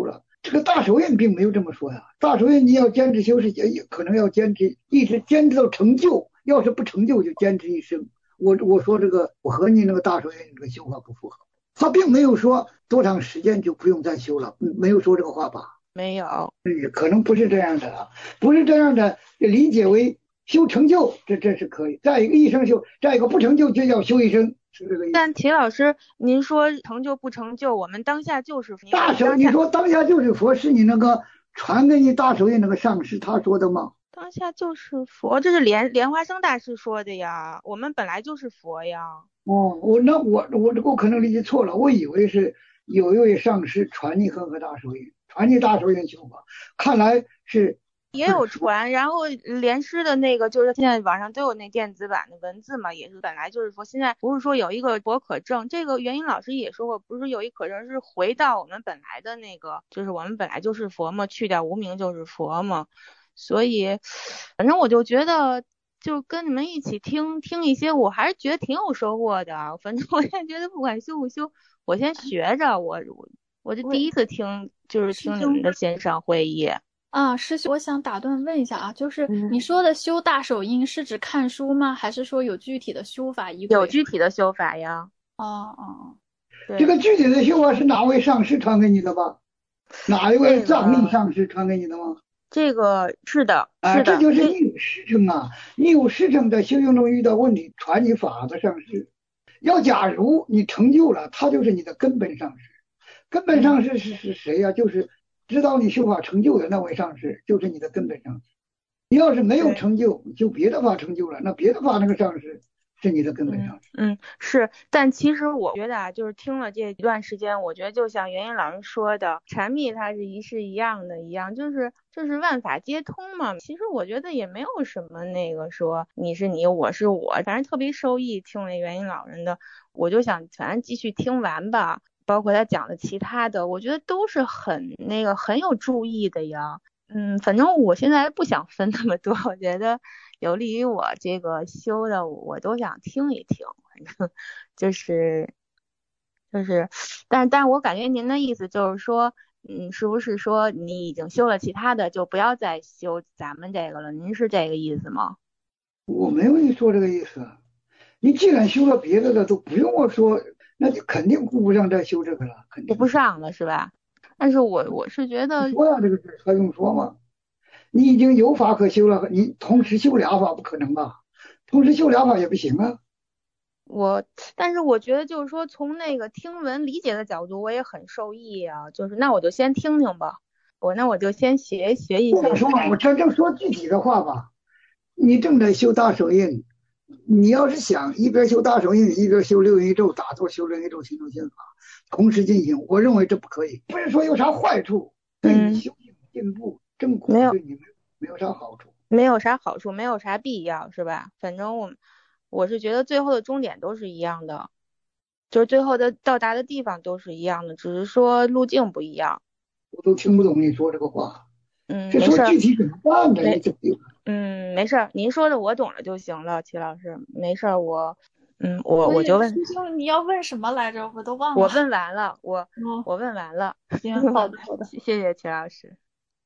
S2: 这个大手印并没有这么说呀。大手印你要坚持修是也可能要坚持，一直坚持到成就，要是不成就就坚持一生。我我说这个我和你那个大手印这个修法不符合，他并没有说多长时间就不用再修了，没有说这个话吧？
S3: 没有，
S2: 可能不是这样的啊，不是这样的，理解为修成就，这这是可以。再一个一生修，再一个不成就就要修一生，是这个意思。
S3: 但齐老师，您说成就不成就，我们当下就是佛。
S2: 大手，你说当下就是佛，是你那个传给你大手印那个上师他说的吗？
S3: 当下就是佛，这是莲莲花生大师说的呀。我们本来就是佛呀。
S2: 哦，我那我我我可能理解错了，我以为是有一位上师传你恒河大手印，传你大手印修法，看来是。
S3: 也有传，然后莲师的那个就是现在网上都有那电子版的文字嘛，也是本来就是佛，现在不是说有一个佛可证，这个元英老师也说过，不是有一可证是回到我们本来的那个，就是我们本来就是佛嘛，去掉无名就是佛嘛，所以反正我就觉得就跟你们一起听听一些，我还是觉得挺有收获的。反正我现在觉得不管修不修，我先学着，我我我就第一次听就是听你们的线上会议。
S1: 啊，师兄，我想打断问一下啊，就是你说的修大手印是指看书吗？还是说有具体的修法依
S3: 有具体的修法呀。
S1: 哦哦，
S2: 这个具体的修法是哪位上师传给你的吧？哪一位藏密上师传给你的吗？
S3: 这个是的，
S2: 啊，这就是你有师承啊，你有师承在修行中遇到问题，传你法的上师。要假如你成就了，他就是你的根本上师。根本上师是是谁呀、啊？就是指导你修法成就的那位上师，就是你的根本上师。你要是没有成就，就别的法成就了，那别的法那个上师是你的根本上师。
S3: 嗯，嗯是，但其实我觉得啊，就是听了这一段时间，我觉得就像元英老师说的，禅密它是一是一样的，一样就是就是万法皆通嘛。其实我觉得也没有什么那个说你是你，我是我，反正特别受益。听了元英老人的，我就想反正继续听完吧。包括他讲的其他的，我觉得都是很那个很有注意的呀。嗯，反正我现在不想分那么多，我觉得有利于我这个修的，我都想听一听。反正就是就是，但是但是我感觉您的意思就是说，嗯，是不是说你已经修了其他的，就不要再修咱们这个了？您是这个意思吗？
S2: 我没有你说这个意思。你既然修了别的了，都不用我说。那就肯定顾不上再修这个了，肯定
S3: 顾不上了是吧？但是我我是觉得
S2: 说呀，这个事还用说吗？你已经有法可修了，你同时修俩法不可能吧？同时修俩法也不行啊。
S3: 我但是我觉得就是说从那个听闻理解的角度，我也很受益啊。就是那我就先听听吧，我那我就先学学一学。
S2: 说我真正说具体的话吧，你正在修大手印。你要是想一边修大手印一边修六阴咒打坐修六阴咒行动心法同时进行，我认为这不可以。不是说有啥坏处，对你修行进步正果对你没没有啥好处，
S3: 没有啥好处，没有啥必要，是吧？反正我我是觉得最后的终点都是一样的，就是最后的到达的地方都是一样的，只是说路径不一样。
S2: 我都听不懂你说这个话。
S3: 嗯，
S2: 这说具体怎么办呢？你怎么有？
S3: 嗯，没事，您说的我懂了就行了，齐老师，没事，我，嗯，我我就问。
S1: 师兄，你要问什么来着？我都忘了。
S3: 我问完了，我、嗯、我问完了。
S1: 行，好的好的，
S3: 谢谢齐老师。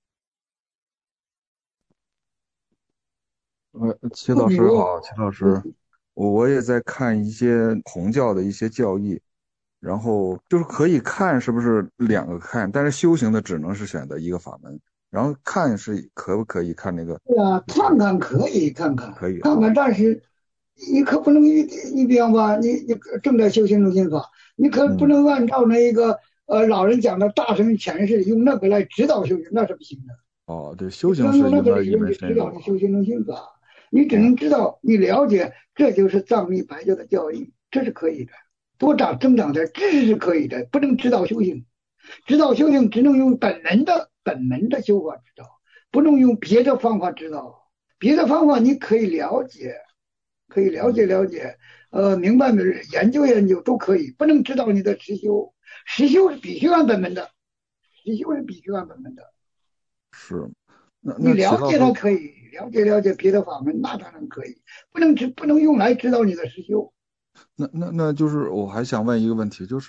S10: 呃，齐老师好，齐老师，我我也在看一些红教的一些教义，然后就是可以看是不是两个看，但是修行的只能是选择一个法门。然后看是可不可以看那个？
S2: 对啊，看看可以看看，
S10: 可以
S2: 看看，但是你可不能一一边吧，你你正在修行中心法，你可不能按照那一个、嗯、呃老人讲的大乘诠释，用那个来指导修行，那是不行的。
S10: 哦，对，修行是
S2: 用那个理论去指导你修行中心法，你只能知道你了解，这就是藏密白教的教义，这是可以的。多长增长点知识是可以的，不能指导修行，指导修行只能用本门的。本门的修法指导，不能用别的方法指导。别的方法你可以了解，可以了解了解，呃，明白明白，研究研究都可以，不能指导你的实修。实修是必须按本门的，实修是必须按本门的。
S10: 是，那
S2: 你了解它可以，了解了解别的法门，那当然可以，不能指不能用来指导你的实修。
S10: 那那那就是我还想问一个问题，就是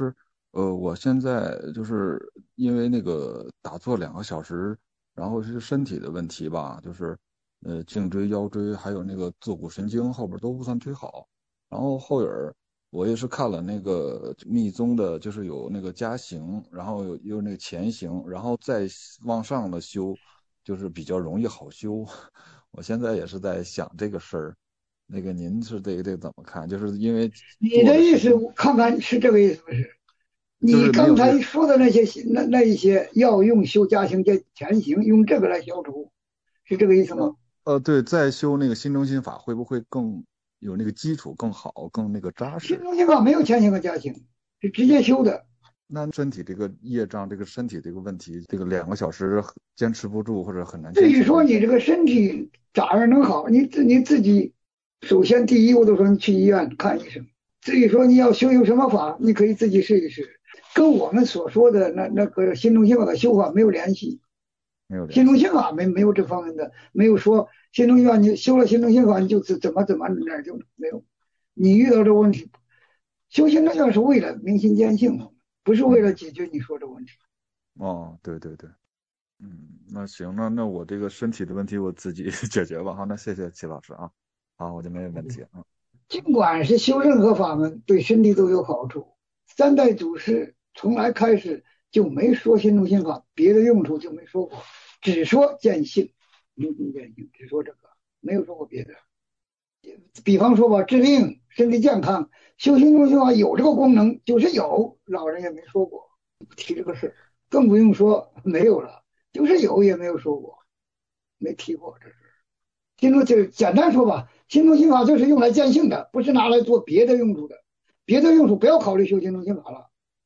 S10: 呃，我现在就是因为那个打坐两个小时，然后是身体的问题吧，就是呃颈椎、腰椎还有那个坐骨神经后边都不算忒好。然后后眼儿我也是看了那个密宗的，就是有那个加行，然后有有那个前行，然后再往上的修，就是比较容易好修。我现在也是在想这个事儿，那个您是这个这个怎么看？就是因为
S2: 你的意思，我看看是这个意思不是？
S10: 就是没
S2: 你刚才
S10: 有这个
S2: 说的那些那那一些要用修加行加前行，用这个来消除，是这个意思吗？
S10: 呃，对，再修那个心中心法会不会更有那个基础更好，更那个扎实？
S2: 心中心法没有前行和加行，是直接修的。
S10: 那身体这个业障，这个身体这个问题，这个两个小时坚持不住或者很难坚
S2: 至于
S10: 持。
S2: 说你这个身体咋样能好，你自你自己首先第一，我都说你去医院看医生。至于说你要修有什么法，你可以自己试一试，跟我们所说的那那个心中心法的修法没有联系。
S10: 没有联系。
S2: 心中心法没没有这方面的，没有说心中心法你修了心中心法你就怎怎么怎么哪就没有。你遇到这个问题，修心中心法是为了明心见性，不是为了解决你说这个问题。
S10: 哦，对对对，嗯，那行，那那我这个身体的问题我自己解决吧。好，那谢谢齐老师啊，好，我就没有问题啊。
S2: 尽管是修任何法门对身体都有好处，三代祖师从来开始就没说心中心法，别的用处就没说过，只说见性，明心见性，只说这个，没有说过别的。比方说吧，治病、身体健康，修心中心法有这个功能，就是有，老人也没说过，不提这个事，更不用说没有了，就是有也没有说过，没提过这事。心中就是简单说吧，心中心法就是用来见性的，不是拿来做别的用处的。别的用处不要考虑修心中心法了。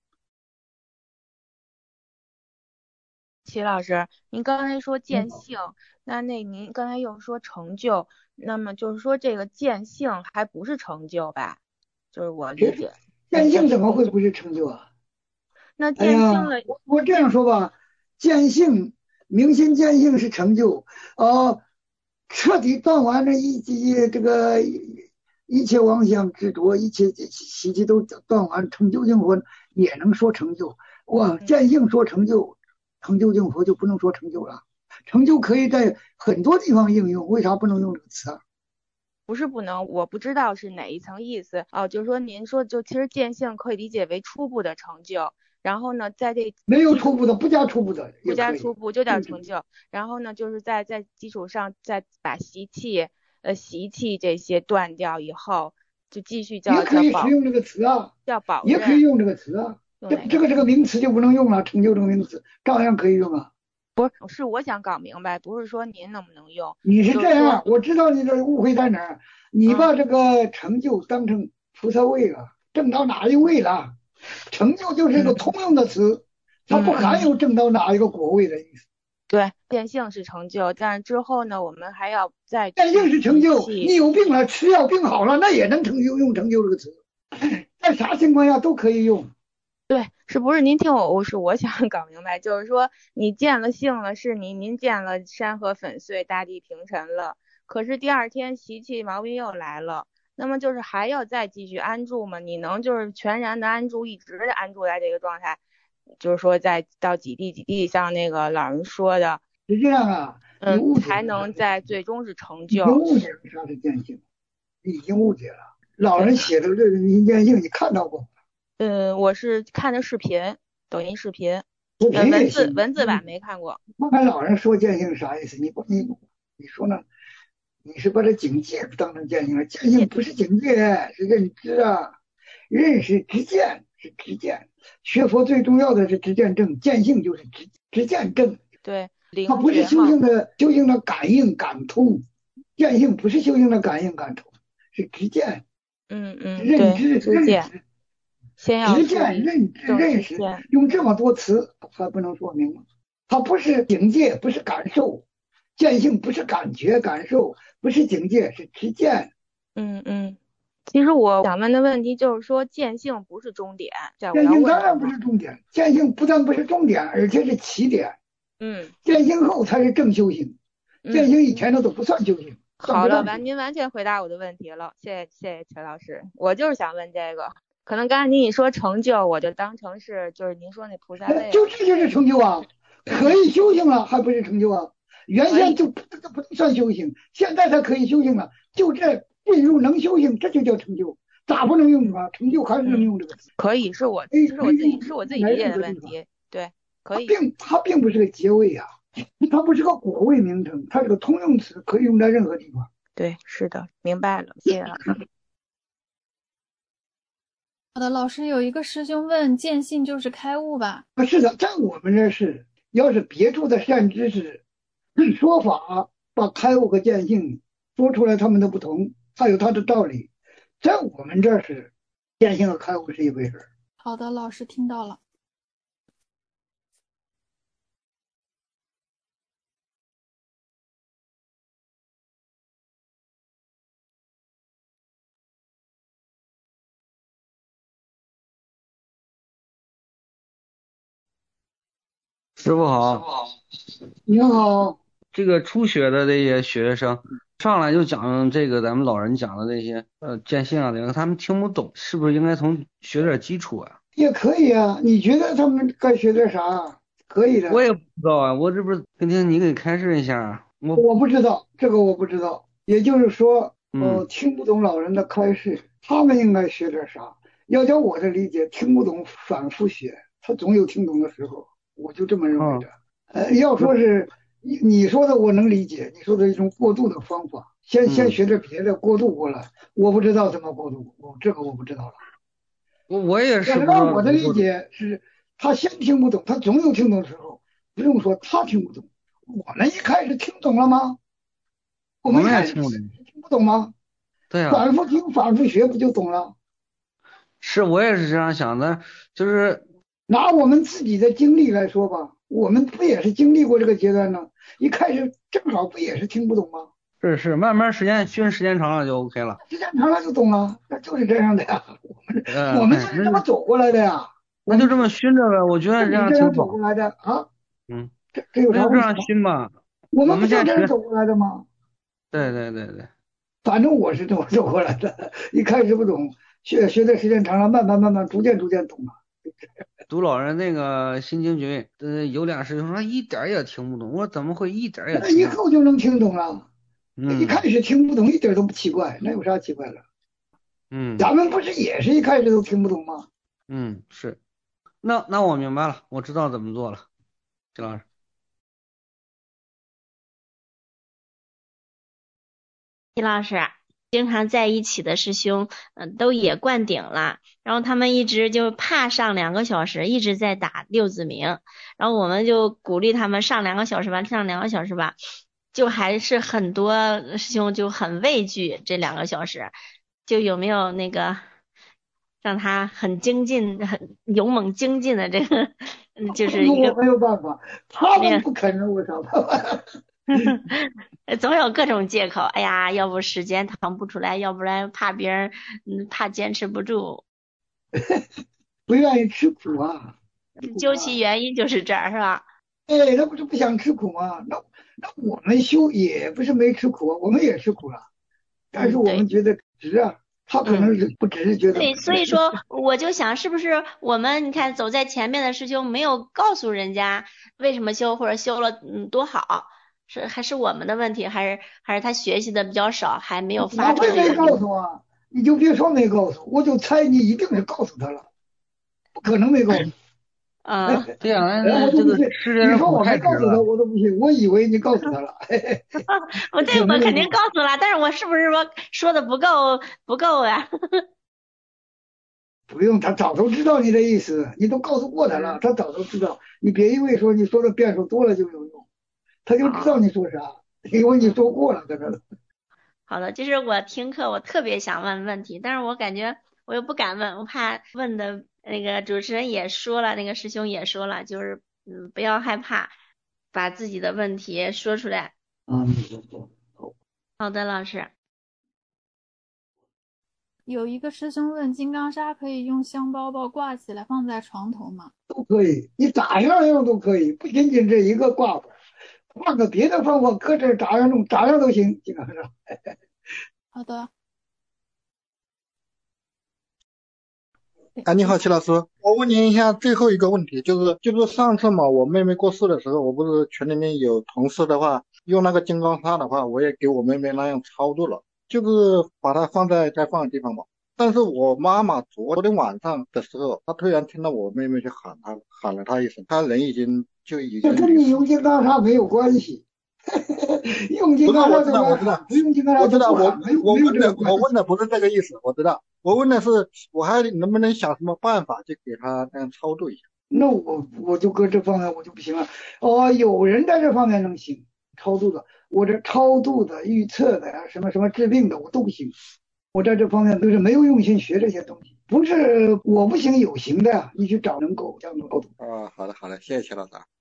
S3: 齐老师，您刚才说见性，那那您刚才又说成就，那么就是说这个见性还不是成就吧？就是我理解。
S2: 见性怎么会不是成就啊？
S3: 那见性了，
S2: 哎、我我这样说吧，见性、明心见性是成就，呃，彻底断完了一一这个一切妄想执着，一切习气都断完，成就净佛也能说成就。哇，见性说成就，成就净佛就不能说成就了。成就可以在很多地方应用，为啥不能用这个词啊？
S3: 不是不能，我不知道是哪一层意思哦。就是说您说就其实见性可以理解为初步的成就，然后呢，在这
S2: 没有初步的，不加初步的，
S3: 不加初步就叫成就。然后呢，就是在在基础上再把习气、呃习气这些断掉以后，就继续叫
S2: 也可以使用这个词啊，
S3: 叫保
S2: 也可以用这个词啊。这这个这个名词就不能用了，成就这个名词照样可以用啊。
S3: 不是，是我想搞明白，不是说您能不能用。
S2: 你是这样，我知道你的误会在哪儿。你把这个成就当成菩萨位了，证到哪一位了？成就就是一个通用的词，它不含有证到哪一个果位的意思。
S3: 对，见性是成就，但是之后呢，我们还要再
S2: 见性是成就。你有病了，吃药病好了，那也能成就，用成就这个词，在啥情况下都可以用。
S3: 对，是不是您听我，我是我想搞明白，就是说你见了性了，是您您见了山河粉碎，大地平沉了，可是第二天习气毛病又来了，那么就是还要再继续安住吗？你能就是全然的安住，一直的安住在这个状态，就是说在到几地几地，像那个老人说的，
S2: 实际上啊，
S3: 嗯，才能在最终是成就。
S2: 你误解了啥是见性，你已经误解了。老人写的这个明心见性，你看到过吗？
S3: 嗯，我是看的视频，抖音视频，
S2: 视频
S3: 文字文字版没看过。
S2: 看看老人说见性是啥意思？你不你你说呢？你是把这境界当成见性了？见性不是境界，是认知啊，认识知见是知见。学佛最重要的是知见正，见性就是知知见正。
S3: 对，
S2: 它不是修行的修行的感应感通，见性不是修行的感应感通，是知见。
S3: 嗯嗯，
S2: 认知认知。
S3: 先要
S2: 直见认知认识，用这么多词还不能说明吗？它不是境界，不是感受，见性不是感觉感受，不是境界，是直见。
S3: 嗯嗯，其实我想问的问题就是说，见性不是终点。
S2: 见性当然不是终点，见性不但不是终点，而且是起点。
S3: 嗯，
S2: 见性后才是正修行，见性以前的都不算修行。
S3: 好了，完您完全回答我的问题了，谢谢谢谢陈老师，我就是想问这个。 可能刚才您一说成就，我就当成是就是您说那菩萨类，
S2: 就这就是成就啊，可以修行了，还不是成就啊？原先就不这不能算修行，现在才可以修行了，就这进入能修行，这就叫成就，咋不能用啊？成就还是能用这个词。
S3: 可以，是我是我自己是我自己理解的问题，对，可以。
S2: 它并它并不是个结位啊，它不是个果位名称，它是个通用词，可以用在任何地方。
S3: 对，是的，明白了，谢谢老师。
S1: 好的，老师有一个师兄问：见性就是开悟吧？
S2: 啊，是的，在我们这是，要是别处的善知识说法，把开悟和见性说出来，他们的不同，它有它的道理。在我们这是，见性和开悟是一回事。
S1: 好的，老师听到了。
S9: 师傅好。
S2: 你好。
S9: 这个初学的这些学生上来就讲这个咱们老人讲的这些呃见性啊，这个他们听不懂，是不是应该从学点基础啊？
S2: 也可以啊，你觉得他们该学点啥？可以的。
S9: 我也不知道啊，我这不是今天你给开示一下。我
S2: 我不知道这个，我不知道。也就是说，呃，嗯、听不懂老人的开示，他们应该学点啥？要叫我的理解，听不懂反复学，他总有听懂的时候，我就这么认为的。嗯、呃，要说是你你说的，我能理解，你说的一种过渡的方法，先先学点别的，过渡过来。我不知道怎么过渡，我这个我不知道了。
S9: 我我也是。
S2: 按我的理解是，他先听不懂，他总有听懂的时候，不用说他听不懂。我们一开始听懂了吗？我们一开始听不懂吗？
S9: 对呀、啊，
S2: 反复听，反复学，不就懂了？
S9: 是我也是这样想的，就是
S2: 拿我们自己的经历来说吧，我们不也是经历过这个阶段呢？一开始正好不也是听不懂吗？
S9: 是是，慢慢时间熏时间长了就 OK 了，
S2: 时间长了就懂了，那就是这样的呀。我们、呃、我们就是这么走过来的呀。
S9: 那就这么熏着呗，我觉得这样挺好。
S2: 走过来的啊，
S9: 嗯，
S2: 这这有啥问题？
S9: 这样熏吧。
S2: 我们不就这样走过来的吗？
S9: 对对对对，
S2: 反正我是这么走过来的。一开始不懂，学学的时间长了，慢慢慢慢，逐渐逐渐懂了。
S9: 读老人那个心经诀，呃，有俩师兄说一点也听不懂，我说怎么会一点也听不懂？
S2: 以后就能听懂了。
S9: 嗯，
S2: 一开始听不懂一点都不奇怪，那有啥奇怪的？
S9: 嗯，
S2: 咱们不是也是一开始都听不懂吗？
S9: 嗯，是。那那我明白了，我知道怎么做了，金老师。
S11: 金老师，经常在一起的师兄，嗯、呃，都也灌顶了，然后他们一直就怕上两个小时，一直在打六字名，然后我们就鼓励他们上两个小时吧，上两个小时吧，就还是很多师兄就很畏惧这两个小时，就有没有那个让他很精进、很勇猛精进的这个，嗯，就是一个
S2: 我没有办法，他们不肯让我上班。
S11: 总有各种借口，哎呀，要不时间腾不出来，要不然怕别人，嗯，怕坚持不住，
S2: 不愿意吃苦啊。
S11: 究其原因就是这儿，是吧？
S2: 哎，他不是不想吃苦吗？那那我们修也不是没吃苦啊，我们也吃苦了，但是我们觉得值啊。他可能是不只是觉得、
S11: 嗯、对，所以说我就想，是不是我们你看走在前面的师兄没有告诉人家为什么修，或者修了嗯多好，是还是我们的问题，还是还是他学习的比较少，还没有发出这个？
S2: 我没告诉啊，你就别说没告诉，我就猜你一定是告诉他了，不可能没告诉。
S11: 啊，
S9: 对呀、
S2: 啊，我都不信。你说我没告诉他，我都不信。我以为你告诉他了。
S11: 我对我肯定告诉了，但是我是不是说说的不够不够呀？
S2: 不用，他早都知道你的意思，你都告诉过他了，他早都知道。你别因为说你说的变数多了就有用，他就知道你说啥，因为你说过了，在这了。
S11: 好的，就是我听课，我特别想问问题，但是我感觉我又不敢问，我怕问的。那个主持人也说了，那个师兄也说了，就是嗯，不要害怕，把自己的问题说出来。
S2: 嗯，
S11: 好的，老师。
S1: 有一个师兄问：金刚砂可以用香包包挂起来放在床头吗？
S2: 都可以，你咋样用都可以，不仅仅这一个挂法，换个别的方法，搁这咋样弄咋样都行，金刚砂。
S1: 好的。
S12: 啊，你好，齐老师，我问您一下最后一个问题，就是就是上次嘛，我妹妹过世的时候，我不是群里面有同事的话，用那个金刚砂的话，我也给我妹妹那样操作了，就是把它放在该放的地方嘛。但是我妈妈昨天晚上的时候，她突然听到我妹妹去喊她，喊了她一声，她人已经就已经。
S2: 这跟你用金刚砂没有关系。用金刚砂
S12: 我知道，我知道，
S2: 不用金刚砂
S12: 我知道，我我问的我问的不是这个意思，我知道，我问的是我还能不能想什么办法去给他这样操作一下。
S2: 那我我就搁这方面我就不行了。哦，有人在这方面能行超度的，我这超度的、预测的呀，什么什么治病的我都不行。我在这方面就是没有用心学这些东西，不是我不行有行的呀，你去找能够这样能够。
S12: 啊，好的好的，谢谢齐老师。